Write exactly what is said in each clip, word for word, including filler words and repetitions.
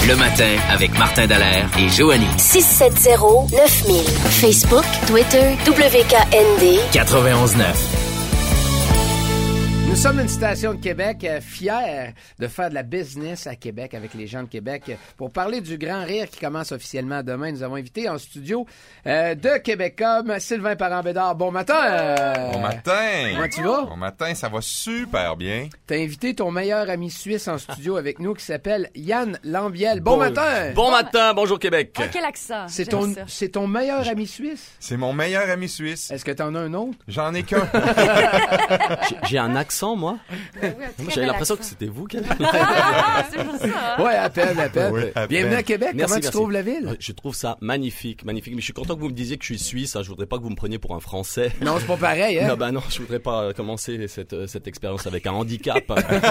Le matin avec Martin Dallaire et Joanie. six sept zéro neuf mille. Facebook, Twitter, W K N D. quatre-vingt-onze neuf. Nous sommes une station de Québec, euh, fiers de faire de la business à Québec avec les gens de Québec. Pour parler du Grand Rire qui commence officiellement demain, nous avons invité en studio euh, de Québecom Sylvain Parent-Bédard. Bon matin! Euh, bon matin! Comment tu vas? Bon matin, ça va super bien. T'as invité ton meilleur ami suisse en studio avec nous qui s'appelle Yann Lambiel. Bon, bon matin! Bon matin, bonjour Québec! Oh, quel accent! C'est ton, c'est ton meilleur ami suisse? C'est mon meilleur ami suisse. Est-ce que t'en as un autre? J'en ai qu'un. j'ai, j'ai un accent, moi? Ben oui, moi j'avais l'impression accent. que c'était vous qui avez... Ah, c'est pour ça. Hein? Ouais, à peine, à peine. Oui, à Bienvenue peine. à Québec. Merci, Comment merci. tu trouves la ville? Je trouve ça magnifique, magnifique. Mais je suis content que vous me disiez que je suis suisse. Hein. Je voudrais pas que vous me preniez pour un Français. Non, c'est pas pareil, hein? Non, ben non, je voudrais pas commencer cette, cette expérience avec un handicap.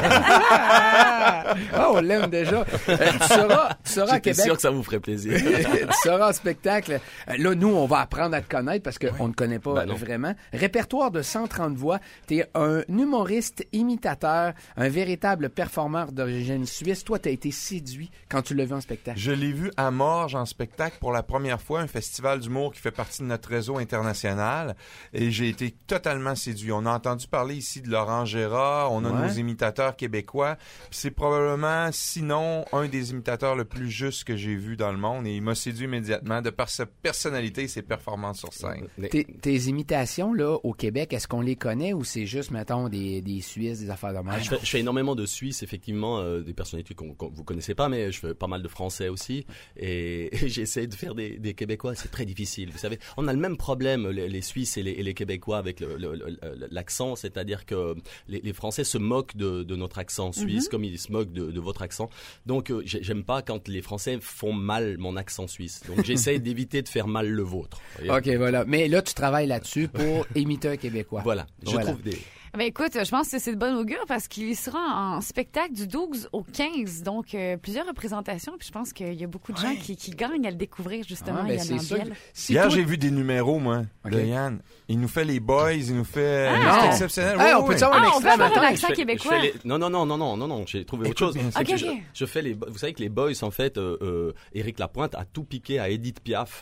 Ah, on l'aime déjà. Euh, tu seras, tu seras à Québec. J'étais sûr que ça vous ferait plaisir. Tu seras en spectacle. Là, nous, on va apprendre à te connaître parce qu'on oui. ne connaît pas ben vraiment. Répertoire de cent trente voix. T'es un humoriste imitateur, un véritable performeur d'origine suisse. Toi, t'as été séduit quand tu l'as vu en spectacle. Je l'ai vu à Morges en spectacle pour la première fois, un festival d'humour qui fait partie de notre réseau international. Et j'ai été totalement séduit. On a entendu parler ici de Laurent Gérard, on a ouais. nos imitateurs québécois. Puis c'est probablement, sinon, un des imitateurs le plus juste que j'ai vu dans le monde. Et il m'a séduit immédiatement de par sa personnalité et ses performances sur scène. Tes, tes imitations, là, au Québec, est-ce qu'on les connaît ou c'est juste, mettons, des, des Suisses, des affaires de même? Je fais, je fais énormément de Suisses, effectivement, euh, des personnalités qu'on, qu'on vous connaissez pas, mais je fais pas mal de Français aussi. Et, et j'essaie de faire des, des Québécois. C'est très difficile. Vous savez, on a le même problème, les, les Suisses et les, et les Québécois, avec le, le, le, l'accent. C'est-à-dire que les, les Français se moquent de, de notre accent suisse, mm-hmm. comme ils se moquent de, de votre accent. Donc, euh, j'aime pas quand les Français font mal mon accent suisse. Donc, j'essaie d'éviter de faire mal le vôtre. OK, voilà. Mais là, tu travailles là-dessus pour imiter un Québécois. Voilà. Je voilà. trouve des... Ben écoute, je pense que c'est de bonne augure parce qu'il sera en spectacle du douze au quinze, donc euh, plusieurs représentations. Puis je pense qu'il y a beaucoup de gens ouais. qui, qui gagnent à le découvrir justement. Ah, ben Yann Lambiel. Si Hier, toi... j'ai vu des numéros, moi, okay. de Yann. Il nous fait les boys, il nous fait. Ah, c'est exceptionnel. Ah, oui, on peut oui. avoir ah, un extrait extrait un accent je fais, québécois. Je fais les... Non, non, non, non, non, non, non. J'ai trouvé autre chose. Okay, je, okay. je fais les. Vous savez que les boys, en fait, euh, euh, Éric Lapointe a tout piqué à Edith Piaf.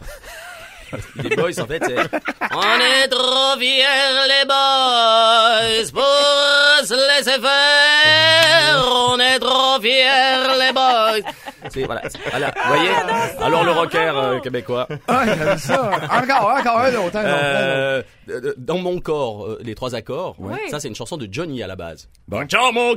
Les boys, en fait, c'est... On est trop fiers, les boys, pour se laisser faire. On est trop fiers, les boys. C'est, voilà, c'est, voilà. Vous voyez? Alors, le rocker euh, québécois. Ah, j'aime ça. Encore, encore un autre. Euh, dans mon corps, euh, les trois accords. Oui. Ça, c'est une chanson de Johnny à la base. Bon. Dans mon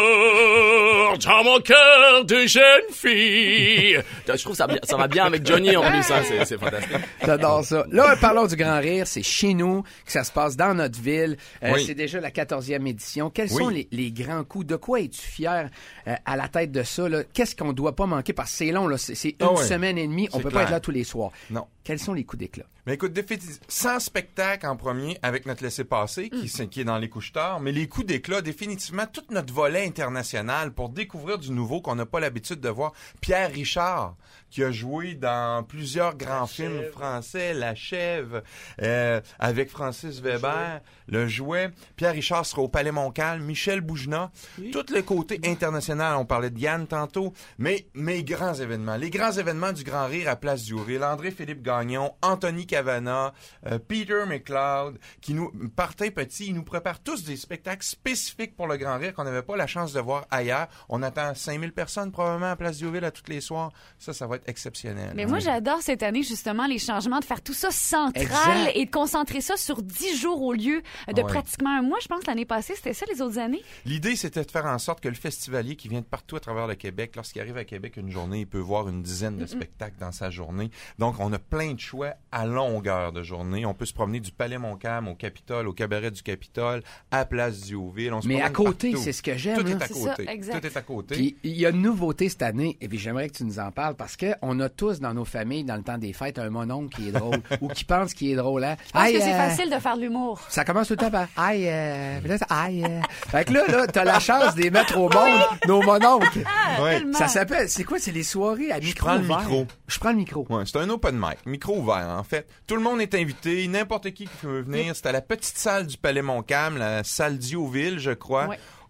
cœur, dans mon cœur de jeune fille. Je trouve ça, ça va bien avec Johnny en plus, hein, c'est, c'est fantastique. J'adore ça. Là, parlons du Grand Rire. C'est chez nous que ça se passe dans notre ville. Euh, oui. C'est déjà la quatorzième édition. Quels oui. sont les, les grands coups? De quoi es-tu fier euh, à la tête de ça? Là? Qu'est-ce qu'on doit pas manquer? Parce que c'est long, là. C'est, c'est une oh oui. semaine et demie. On c'est peut clair. pas être là tous les soirs. Non. Quels sont les coups d'éclat? Mais écoute, définitivement, sans spectacle en premier, avec notre laissez-passer, qui, mm. qui est dans les couches tard, mais les coups d'éclat, définitivement, tout notre volet international pour découvrir du nouveau qu'on n'a pas l'habitude de voir. Pierre Richard, qui a joué dans plusieurs grands La films chèvre. français, La Chèvre, euh, avec Francis Weber, Le Jouet. Pierre Richard sera au Palais Montcalm, Michel Boujna, oui. tout le côté international, on parlait de Yann tantôt, mais mes grands événements, les grands événements du Grand Rire à Place du Haut-Rire, André-Philippe Gagnon, Anthony Cavana, euh, Peter McLeod, qui nous partaient petits, ils nous préparent tous des spectacles spécifiques pour le Grand Rire qu'on n'avait pas la chance de voir ailleurs. On attend cinq mille personnes probablement à Place du Haut-Rire à tous les soirs. Ça, ça va être exceptionnel. Mais moi, j'adore cette année, justement, les changements, de faire tout ça central exact. Et de concentrer ça sur dix jours au lieu de ouais. pratiquement un mois. Je pense l'année passée, c'était ça les autres années. L'idée, c'était de faire en sorte que le festivalier qui vient de partout à travers le Québec, lorsqu'il arrive à Québec une journée, il peut voir une dizaine de mm-hmm. spectacles dans sa journée. Donc, on a plein de choix à longueur de journée. On peut se promener du Palais Montcalm au Capitole, au Cabaret du Capitole, à Place du Haut-Ville. On se Mais à côté, partout. c'est ce que j'aime. Tout hein? est à c'est côté. Ça, exact. Tout est à côté. Puis, il y a une nouveauté cette année, et puis j'aimerais que tu nous en parles, parce qu'on a tous dans nos familles, dans le temps des fêtes, un mononcle qui est drôle, ou qui pense qu'il est drôle. Hein? Je pense aïe, que c'est euh... facile de faire de l'humour. Ça commence tout le temps par « aïe, euh... puis là, c'est aïe, euh... ». Fait que là, là, t'as la chance de les mettre au monde, nos mononcles. Ah, ouais. Ça s'appelle, c'est quoi? C'est les soirées à micro ouvert. Je prends le micro. Je prends le micro. Ouais, c'est un open mic, micro ouvert, en fait. Tout le monde est invité, n'importe qui qui peut venir. C'est à la petite salle du Palais Montcalm, la salle d'Ioville, je crois. Ouais.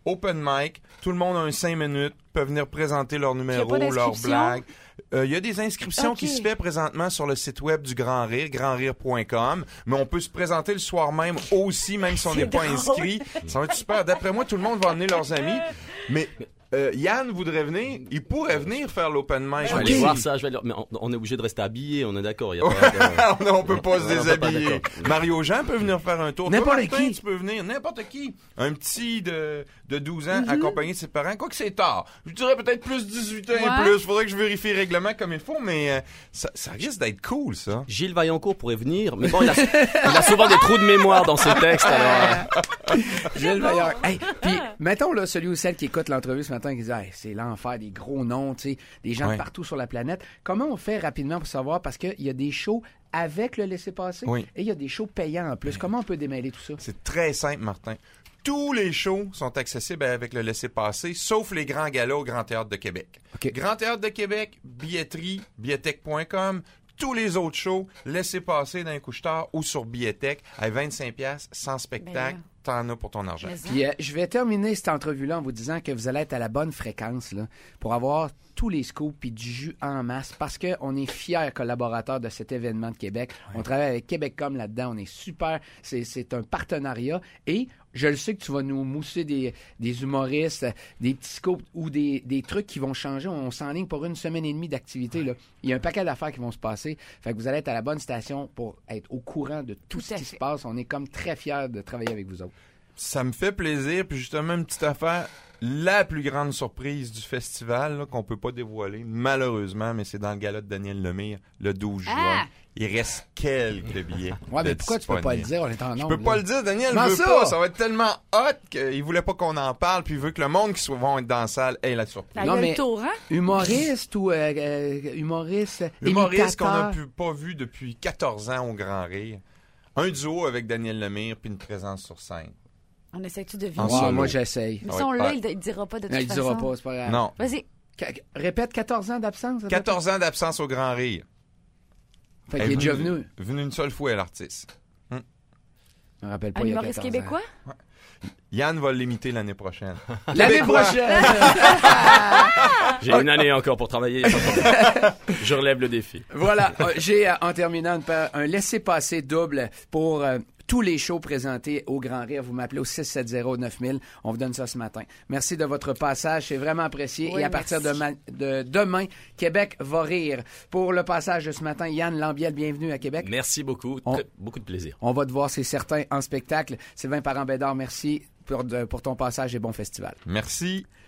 open mic. Tout le monde a un cinq minutes, peut venir présenter leur numéro, leur blague. Il euh, y a des inscriptions okay. qui se fait présentement sur le site web du Grand Rire, grand rire point com, mais on peut se présenter le soir même aussi, même si on n'est pas inscrit. Ça va être super. D'après moi, tout le monde va amener leurs amis, mais... Euh, Yann voudrait venir, il pourrait venir faire l'open mic. Je vais aller voir ça, je vais aller... mais on, on est obligé de rester habillé, on est d'accord. Y a pas de... on, on peut pas se déshabiller. Mario Jean peut venir faire un tour. N'importe Toi, Martin, qui. Tu peux venir, n'importe qui. Un petit de, de douze ans, mm-hmm. accompagné de ses parents. Quoi que c'est tard. Je dirais peut-être plus dix-huit ans ouais. et plus. Faudrait que je vérifie le règlement comme il faut, mais euh, ça, ça risque d'être cool, ça. Gilles Vaillancourt pourrait venir, mais bon, il a, il a souvent des trous de mémoire dans ses textes, alors. Gilles Vaillancourt. Hey, puis, mettons, là, celui ou celle qui écoute l'entrevue ce matin, qui dit, hey, c'est l'enfer, des gros noms, tu sais, des gens ouais. de partout sur la planète. Comment on fait rapidement pour savoir? Parce qu'il y a des shows avec le laissez-passer oui. et il y a des shows payants en plus. Oui. Comment on peut démêler tout ça? C'est très simple, Martin. Tous les shows sont accessibles avec le laissez-passer, sauf les grands galas au Grand Théâtre de Québec. Okay. Grand Théâtre de Québec, billetterie, billetech point com. Tous les autres shows, laissez-passer dans les couche-tard ou sur Billetech à vingt-cinq dollars sans spectacle. Ben t'en as pour ton argent. Puis, euh, je vais terminer cette entrevue-là en vous disant que vous allez être à la bonne fréquence là, pour avoir tous les scoops puis du jus en masse parce qu'on est fiers collaborateurs de cet événement de Québec. Ouais. On travaille avec Québecom là-dedans. On est super. C'est, c'est un partenariat et je le sais que tu vas nous mousser des, des humoristes, des petits scoops ou des, des trucs qui vont changer. On s'enligne pour une semaine et demie d'activité. Là. Il y a un paquet d'affaires qui vont se passer. Fait que vous allez être à la bonne station pour être au courant de tout, tout ce qui fait. se passe. On est comme très fiers de travailler avec vous autres. Ça me fait plaisir. Puis justement, une petite affaire. La plus grande surprise du festival, là, qu'on peut pas dévoiler, malheureusement, mais c'est dans le gala de Daniel Lemire, le douze juin. Ah! Il reste quelques billets. Ouais, mais pourquoi tu peux pas le dire? On est en nombre. Je peux là. pas le dire, Daniel veut ça? pas. Ça va être tellement hot qu'il voulait pas qu'on en parle, puis il veut que le monde qui vont être dans la salle ait la surprise. La non, mais tour, hein? Humoriste ou euh, euh, humoriste Humoriste qu'on n'a pas vu depuis quatorze ans au Grand Rire. Un duo avec Daniel Lemire, puis une présence sur scène. On essaie-tu de vivre? Ouais, moi, j'essaye. Mais si on l'a, il ne dira pas de toute non, il façon. Il dira pas, c'est pas grave. Non. Vas-y. Qu- répète, quatorze ans d'absence? quatorze ans d'absence au Grand Rire. Fait qu'il est, est déjà venu. Venu une seule fois, l'artiste. Hum. Je me rappelle pas, un il y a humoriste québécois? Ouais. Yann va l'imiter l'année prochaine. L'année prochaine! J'ai une année encore pour travailler. Je relève le défi. Voilà. J'ai, en terminant, un laissez-passer double pour euh, tous les shows présentés au Grand Rire. Vous m'appelez au six sept zéro neuf mille. On vous donne ça ce matin. Merci de votre passage. C'est vraiment apprécié. Oui, et à partir de, ma- de demain, Québec va rire. Pour le passage de ce matin, Yann Lambiel, bienvenue à Québec. Merci beaucoup. On, Très, beaucoup de plaisir. On va te voir, c'est certain, en spectacle. Sylvain Parent-Bédard, merci pour, de, pour ton passage et bon festival. Merci.